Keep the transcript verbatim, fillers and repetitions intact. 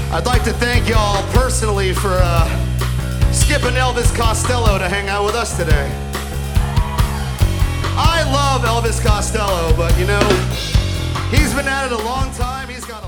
I'd like to thank y'all personally for uh, skipping Elvis Costello to hang out with us today. I love Elvis Costello, but you know, he's been at it a long time. He's got a